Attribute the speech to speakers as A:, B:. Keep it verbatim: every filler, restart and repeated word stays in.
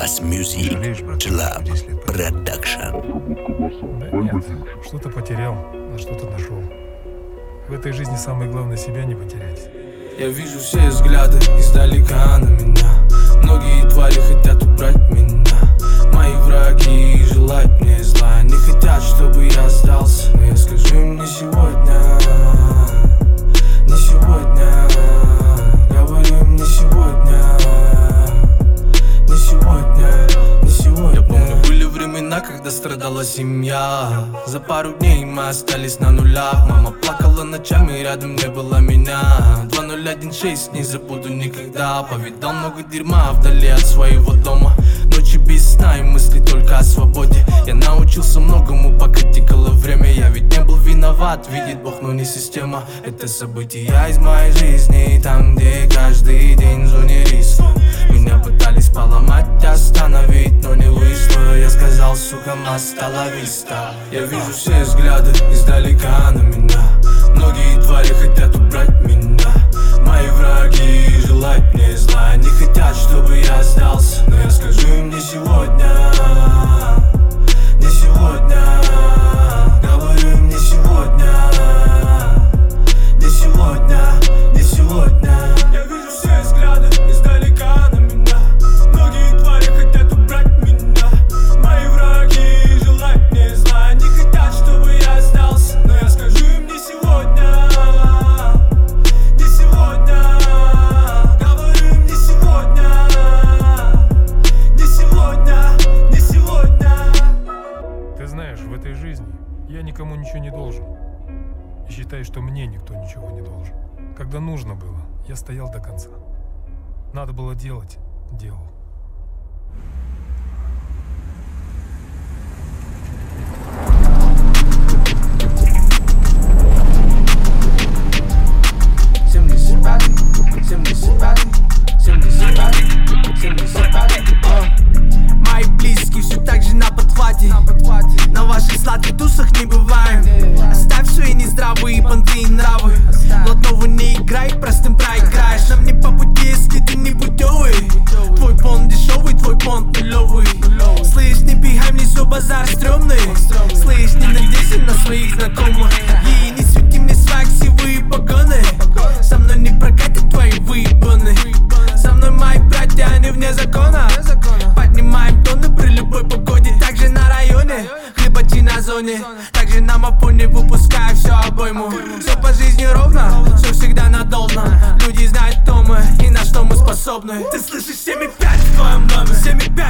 A: Bass Music Club Production.
B: Да нет, что-то потерял, а что-то нашел. В этой жизни самое главное себя не потерять.
C: Я вижу все взгляды издалека на меня. Многие твари хотят убрать меня. Мои враги желают мне зла. Не хотят, чтобы я сдался. Но я скажу им не сегодня. Не сегодня. Говорю им не сегодня. Не сегодня. Не сегодня. Я помню, были времена, когда страдала семья. За пару дней мы остались на нулях. Мама плакала ночами, рядом не было меня. Два ноль один шесть, не забуду никогда. Повидал много дерьма вдали от своего дома. Ночи без сна и мысли только о свободе. Я научился многому, пока текало время. Я ведь не был виноват, видит Бог, но не система. Это события из моей жизни. Там, где каждый день в зоне риска. Меня пытались поломать, остановить, но не вышло. Я сказал, сука, hasta виста. Я вижу все взгляды издалека на меня. Многие твари хотят убрать меня. Мои враги желают мне зла. Не хотят, чтобы я сдался. Но я скажу им не сегодня. Не сегодня. Говорю им не сегодня. Не сегодня. Не сегодня. Я вижу все взгляды издалека на меня. Многие твари хотят убрать меня. Мои враги желают мне зла. Не хотят, чтобы я сдался. Но я скажу им не сегодня. Не сегодня. Говорю им не сегодня. Не сегодня. Не сегодня.
B: Ты знаешь, в этой жизни я никому ничего не должен. И считаю, что мне никто ничего не должен. Когда нужно было, я стоял до конца. Надо было делать — делал.
C: семьдесят пять, семьдесят пять, семьдесят пять, семьдесят пять. Мои близкие все так же на подхвате. На ваших сладких тусах не бываем. Оставь свои нездравые понты и нравы. Блатного не играй, простым проиграешь. Нам не по пути, если ты не путевый. Твой понт дешевый, твой понт нулевый. Слышь, не бегай внизу, базар стрёмный. Слышь, не надейся на своих знакомых. И не свети мне свак, сивые погоны. Со мной не прокатят твои выебаны. Со мной мои братья, они вне закона. Поднимаем тоны при любой погоде. Также на районе, хлебачи на зоне. Также на мапоне выпускаю все обойму. Все по жизни ровно, все всегда надолно. Люди знают, кто мы и на что мы способны. Ты слышишь семь и пять в твоем доме. семь и пять.